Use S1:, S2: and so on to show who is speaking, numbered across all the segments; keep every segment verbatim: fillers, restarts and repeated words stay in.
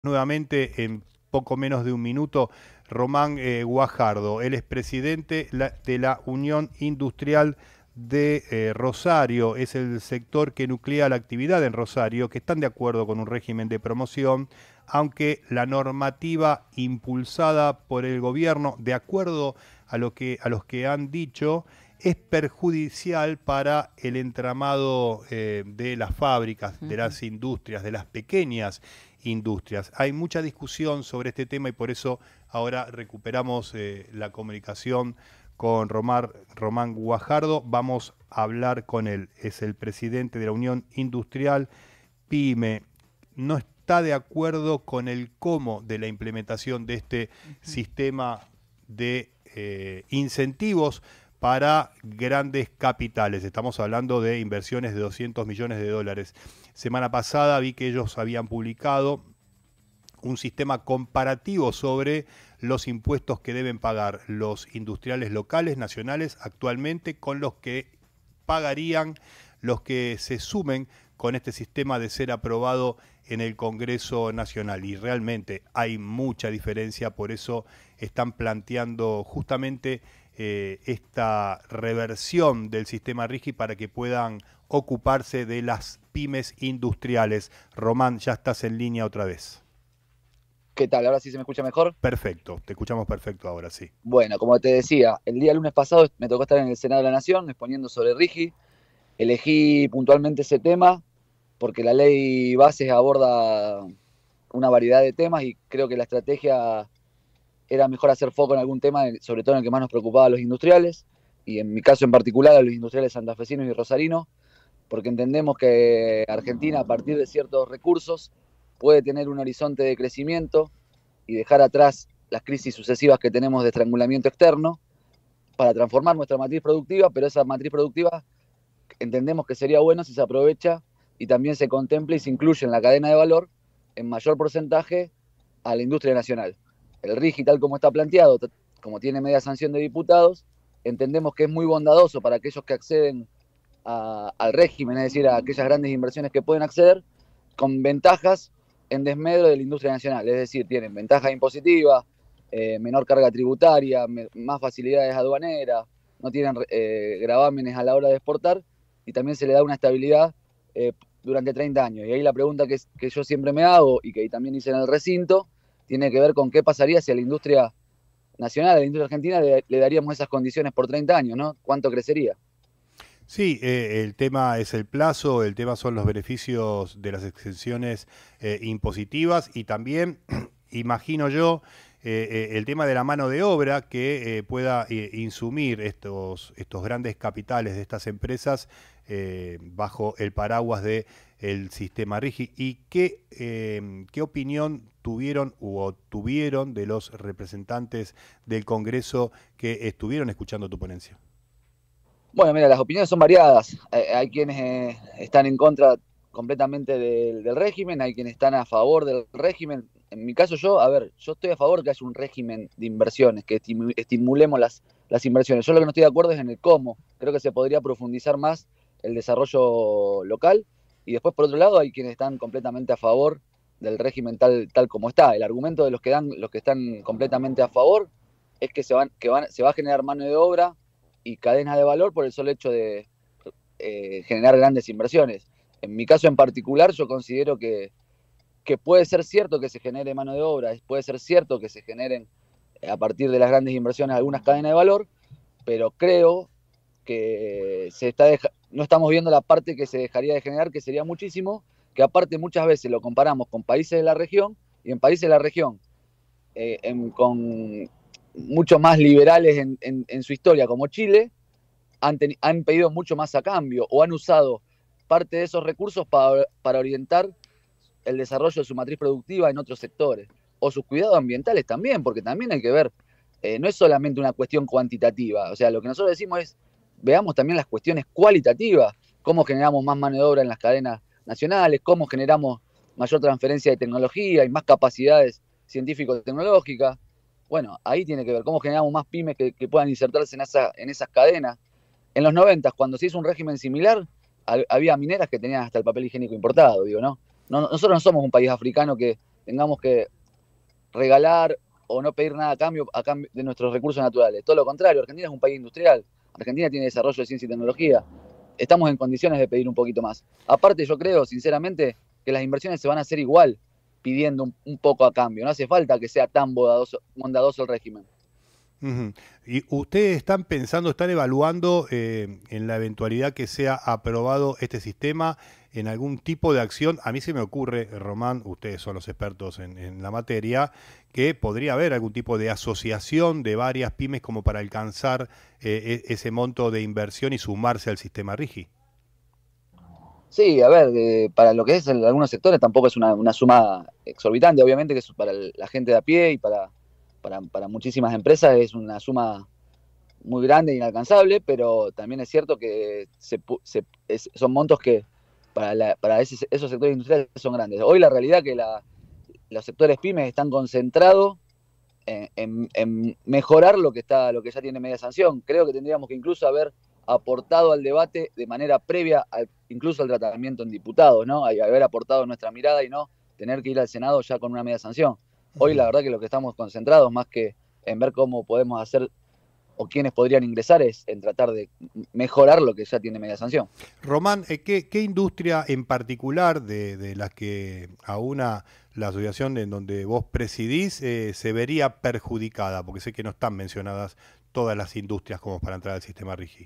S1: Nuevamente en poco menos de un minuto, Román eh, Guajardo. Él es presidente la, de la Unión Industrial de eh, Rosario. Es el sector que nuclea la actividad en Rosario, que están de acuerdo con un régimen de promoción, aunque la normativa impulsada por el gobierno, de acuerdo a lo que a los que han dicho, es perjudicial para el entramado eh, de las fábricas, de las industrias, de las pequeñas industrias. Hay mucha discusión sobre este tema y por eso ahora recuperamos eh, la comunicación con Román, Román Guajardo. Vamos a hablar con él. Es el presidente de la Unión Industrial PYME. No está de acuerdo con el cómo de la implementación de este uh-huh. sistema de eh, incentivos para grandes capitales. Estamos hablando de inversiones de doscientos millones de dólares. Semana pasada vi que ellos habían publicado un sistema comparativo sobre los impuestos que deben pagar los industriales locales, nacionales, actualmente, con los que pagarían los que se sumen con este sistema de ser aprobado en el Congreso Nacional. Y realmente hay mucha diferencia, por eso están planteando justamente eh, esta reversión del sistema RIGI para que puedan ocuparse de las pymes industriales. Román, ya estás en línea otra vez.
S2: ¿Qué tal? ¿Ahora sí se me escucha mejor?
S1: Perfecto, te escuchamos perfecto ahora, sí.
S2: Bueno, como te decía, el día lunes pasado me tocó estar en el Senado de la Nación exponiendo sobre RIGI. Elegí puntualmente ese tema porque la ley Bases aborda una variedad de temas y creo que la estrategia era mejor hacer foco en algún tema, sobre todo en el que más nos preocupaba a los industriales, y en mi caso en particular a los industriales santafesinos y rosarinos, porque entendemos que Argentina, a partir de ciertos recursos, puede tener un horizonte de crecimiento y dejar atrás las crisis sucesivas que tenemos de estrangulamiento externo para transformar nuestra matriz productiva, pero esa matriz productiva entendemos que sería bueno si se aprovecha y también se contempla y se incluye en la cadena de valor en mayor porcentaje a la industria nacional. El RIGI, tal como está planteado, como tiene media sanción de diputados, entendemos que es muy bondadoso para aquellos que acceden a, al régimen, es decir, a aquellas grandes inversiones que pueden acceder, con ventajas en desmedro de la industria nacional, es decir, tienen ventajas impositivas, eh, menor carga tributaria, me, más facilidades aduaneras, no tienen eh, gravámenes a la hora de exportar y también se le da una estabilidad eh, durante treinta años. Y ahí la pregunta que, que yo siempre me hago y que también hice en el recinto, tiene que ver con qué pasaría si a la industria nacional, a la industria argentina, le, le daríamos esas condiciones por treinta años, ¿no? ¿Cuánto crecería?
S1: Sí, eh, el tema es el plazo, el tema son los beneficios de las exenciones eh, impositivas y también, imagino yo, eh, eh, el tema de la mano de obra que eh, pueda eh, insumir estos, estos grandes capitales de estas empresas eh, bajo el paraguas del sistema RIGI. ¿Y qué, eh, qué opinión tuvieron o tuvieron de los representantes del Congreso que estuvieron escuchando tu ponencia?
S2: Bueno, mira, las opiniones son variadas. Hay, hay quienes eh, están en contra completamente del, del régimen, hay quienes están a favor del régimen. En mi caso yo, a ver, yo estoy a favor de que haya un régimen de inversiones, que estimulemos las, las inversiones. Yo lo que no estoy de acuerdo es en el cómo. Creo que se podría profundizar más el desarrollo local. Y después, por otro lado, hay quienes están completamente a favor del régimen tal, tal como está. El argumento de los que, dan, los que están completamente a favor es que, se, van, que van, se va a generar mano de obra y cadenas de valor por el solo hecho de eh, generar grandes inversiones. En mi caso en particular, yo considero que, que puede ser cierto que se genere mano de obra, puede ser cierto que se generen a partir de las grandes inversiones algunas cadenas de valor, pero creo que se está deja- no estamos viendo la parte que se dejaría de generar, que sería muchísimo, que aparte muchas veces lo comparamos con países de la región, y en países de la región, eh, en, con mucho más liberales en, en, en su historia, como Chile, han, ten, han pedido mucho más a cambio o han usado parte de esos recursos para, para orientar el desarrollo de su matriz productiva en otros sectores. O sus cuidados ambientales también, porque también hay que ver, eh, no es solamente una cuestión cuantitativa. O sea, lo que nosotros decimos es, veamos también las cuestiones cualitativas, cómo generamos más mano de obra en las cadenas nacionales, cómo generamos mayor transferencia de tecnología y más capacidades científico-tecnológicas. Bueno, ahí tiene que ver cómo generamos más pymes que, que puedan insertarse en, esa, en esas cadenas. En los noventas, cuando se hizo un régimen similar, había mineras que tenían hasta el papel higiénico importado, digo, ¿no? no nosotros no somos un país africano que, tengamos que regalar o no pedir nada a cambio, a cambio de nuestros recursos naturales. Todo lo contrario, Argentina es un país industrial, Argentina tiene desarrollo de ciencia y tecnología, estamos en condiciones de pedir un poquito más. Aparte, yo creo, sinceramente, que las inversiones se van a hacer igual, pidiendo un, un poco a cambio. No hace falta que sea tan bondadoso, bondadoso el régimen.
S1: Uh-huh. ¿Y ustedes están pensando, están evaluando eh, en la eventualidad que sea aprobado este sistema en algún tipo de acción? A mí se me ocurre, Román, ustedes son los expertos en, en la materia, que podría haber algún tipo de asociación de varias pymes como para alcanzar eh, ese monto de inversión y sumarse al sistema RIGI.
S2: Sí, a ver, eh, para lo que es en algunos sectores tampoco es una, una suma exorbitante, obviamente que es para el, la gente de a pie y para, para, para muchísimas empresas es una suma muy grande e inalcanzable, pero también es cierto que se, se, es, son montos que para, la, para ese, esos sectores industriales son grandes. Hoy la realidad es que la, los sectores pymes están concentrados en, en, en mejorar lo que, está, lo que ya tiene media sanción. Creo que tendríamos que incluso haber aportado al debate de manera previa, al, incluso al tratamiento en diputados, ¿no? Hay haber aportado nuestra mirada y no tener que ir al Senado ya con una media sanción. Hoy la verdad que lo que estamos concentrados, más que en ver cómo podemos hacer o quiénes podrían ingresar, es en tratar de mejorar lo que ya tiene media sanción.
S1: Román, ¿qué, qué industria en particular de, de las que aúna la asociación en donde vos presidís eh, se vería perjudicada? Porque sé que no están mencionadas todas las industrias como para entrar al sistema RIGI.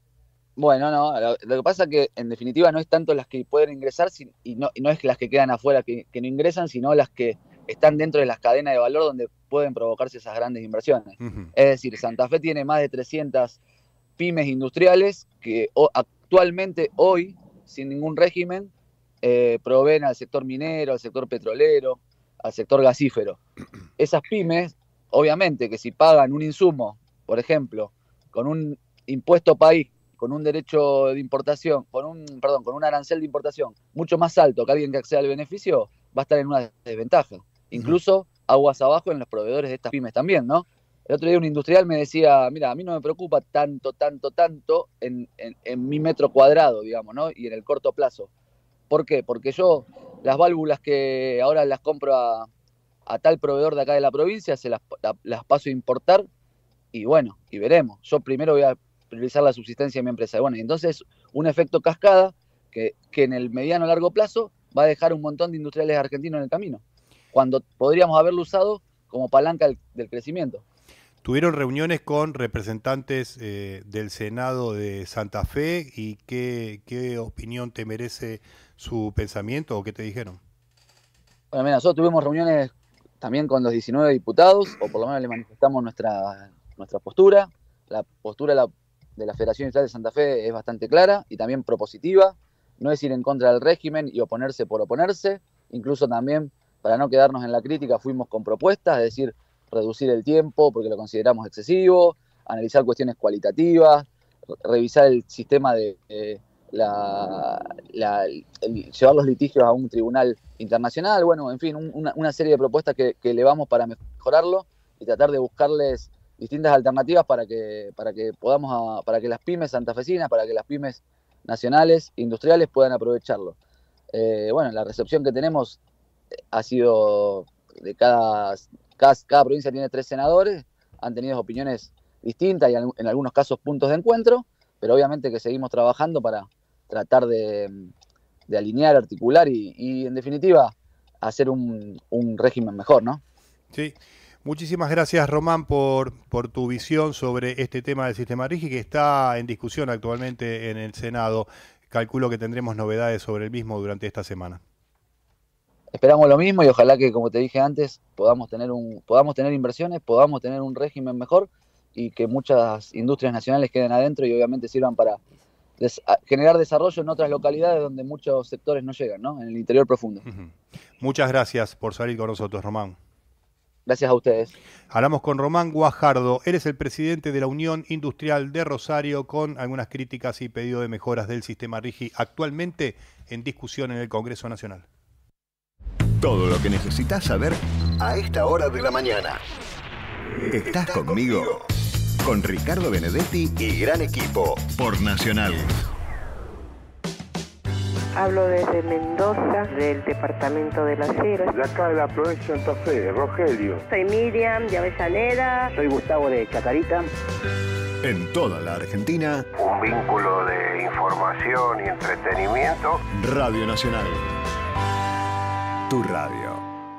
S2: Bueno, no, lo, lo que pasa es que en definitiva no es tanto las que pueden ingresar si, y, no, y no es las que quedan afuera que, que no ingresan, sino las que están dentro de las cadenas de valor donde pueden provocarse esas grandes inversiones. Uh-huh. Es decir, Santa Fe tiene más de trescientas pymes industriales que o, actualmente, hoy, sin ningún régimen, eh, proveen al sector minero, al sector petrolero, al sector gasífero. Esas pymes, obviamente, que si pagan un insumo, por ejemplo, con un impuesto país, con un derecho de importación, con un, perdón, con un arancel de importación mucho más alto que alguien que acceda al beneficio, va a estar en una desventaja. Incluso aguas abajo en los proveedores de estas pymes también, ¿no? El otro día un industrial me decía, mira, a mí no me preocupa tanto, tanto, tanto en, en, en mi metro cuadrado, digamos, ¿no? Y en el corto plazo. ¿Por qué? Porque yo las válvulas que ahora las compro a, a tal proveedor de acá de la provincia, se las, la, las paso a importar y bueno, y veremos. Yo primero voy a priorizar la subsistencia de mi empresa. Bueno, y entonces un efecto cascada que, que en el mediano largo plazo va a dejar un montón de industriales argentinos en el camino, cuando podríamos haberlo usado como palanca del, del crecimiento.
S1: ¿Tuvieron reuniones con representantes eh, del Senado de Santa Fe y qué, qué opinión te merece su pensamiento o qué te dijeron?
S2: Bueno, mira, nosotros tuvimos reuniones también con los diecinueve diputados, o por lo menos le manifestamos nuestra, nuestra postura. La postura de la, de la Federación Industrial de Santa Fe es bastante clara y también propositiva. No es ir en contra del régimen y oponerse por oponerse. Incluso también, para no quedarnos en la crítica, fuimos con propuestas, es decir, reducir el tiempo porque lo consideramos excesivo, analizar cuestiones cualitativas, revisar el sistema de eh, la, la, el, llevar los litigios a un tribunal internacional, bueno, en fin, un, una, una serie de propuestas que, que elevamos para mejorarlo y tratar de buscarles distintas alternativas para que, para que podamos, a, para que las pymes santafesinas, para que las pymes nacionales, industriales puedan aprovecharlo. Eh, bueno, la recepción que tenemos ha sido de cada, cada, cada provincia tiene tres senadores, han tenido opiniones distintas y en algunos casos puntos de encuentro, pero obviamente que seguimos trabajando para tratar de, de alinear, articular y, y en definitiva hacer un, un régimen mejor, ¿no?
S1: Sí. Muchísimas gracias, Román, por, por tu visión sobre este tema del sistema RIGI que está en discusión actualmente en el Senado. Calculo que tendremos novedades sobre el mismo durante esta semana.
S2: Esperamos lo mismo y ojalá que, como te dije antes, podamos tener, un, podamos tener inversiones, podamos tener un régimen mejor y que muchas industrias nacionales queden adentro y obviamente sirvan para des- generar desarrollo en otras localidades donde muchos sectores no llegan, ¿no? En el interior profundo.
S1: Uh-huh. Muchas gracias por salir con nosotros, Román.
S2: Gracias a ustedes.
S1: Hablamos con Román Guajardo. Él es el presidente de la Unión Industrial de Rosario, con algunas críticas y pedido de mejoras del sistema RIGI actualmente en discusión en el Congreso Nacional.
S3: Todo lo que necesitas saber a esta hora de la mañana. Estás conmigo, con Ricardo Benedetti y gran equipo por Nacional.
S4: Hablo desde Mendoza, del departamento de Las Heras.
S5: De acá de la provincia de Santa Fe, Rogelio.
S4: Soy Miriam de Avellaneda.
S6: Soy Gustavo de Chacarita.
S3: En toda la Argentina,
S5: Un vínculo de información y entretenimiento.
S3: Radio Nacional. Tu radio.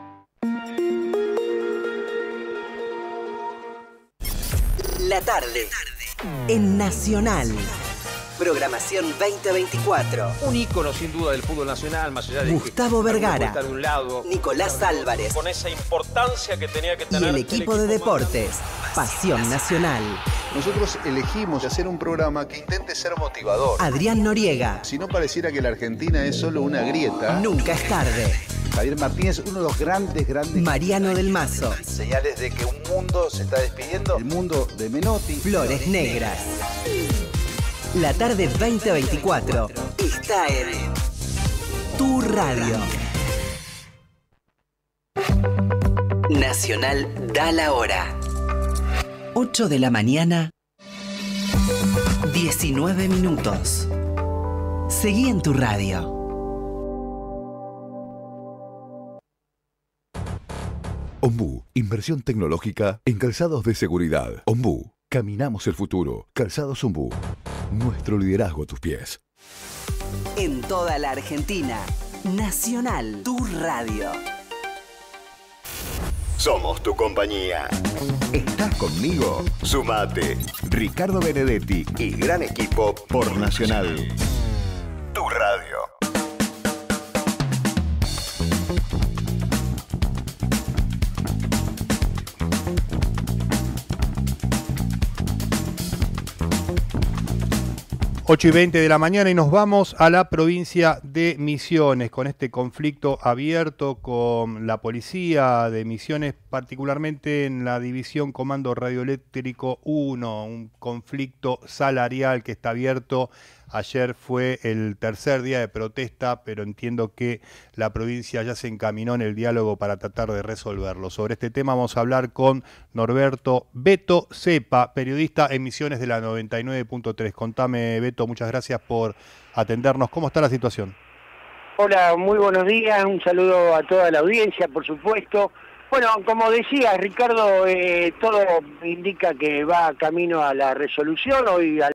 S7: La tarde. En Nacional. Programación veinte veinticuatro.
S8: Un ícono sin duda del fútbol nacional, más allá de
S7: Gustavo
S8: que
S7: Vergara,
S8: está de un lado,
S7: Nicolás Álvarez
S8: con esa importancia que tenía que
S7: y
S8: tener
S7: el equipo de deportes. Pasión Nacional.
S9: Nosotros elegimos hacer un programa que intente ser motivador.
S7: Adrián Noriega.
S9: Si no pareciera que la Argentina es solo una grieta.
S7: Nunca es tarde.
S6: Javier Martínez, uno de los grandes, grandes...
S7: Mariano del Mazo.
S9: Señales de que un mundo se está despidiendo.
S6: El mundo de Menotti.
S7: Flores Negras. La tarde veinte veinticuatro está en Tu Radio. Nacional da la hora. ocho de la mañana, diecinueve minutos. Seguí en Tu Radio.
S10: Ombú, inversión tecnológica en calzados de seguridad. Ombú, caminamos el futuro. Calzados Ombú, nuestro liderazgo a tus pies.
S7: En toda la Argentina, Nacional, Tu Radio.
S3: Somos tu compañía. ¿Estás conmigo? Sumate. Ricardo Benedetti y gran equipo por Nacional. Tu radio.
S1: ocho y veinte de la mañana y nos vamos a la provincia de Misiones con este conflicto abierto con la policía de Misiones, particularmente en la división Comando Radioeléctrico uno, un conflicto salarial que está abierto. Ayer fue el tercer día de protesta, pero entiendo que la provincia ya se encaminó en el diálogo para tratar de resolverlo. Sobre este tema vamos a hablar con Norberto Beto Cepa, periodista en Misiones de la noventa y nueve punto tres. Contame, Beto, muchas gracias por atendernos. ¿Cómo está la situación?
S11: Hola, muy buenos días. Un saludo a toda la audiencia, por supuesto. Bueno, como decía Ricardo, eh, todo indica que va camino a la resolución. Hoy al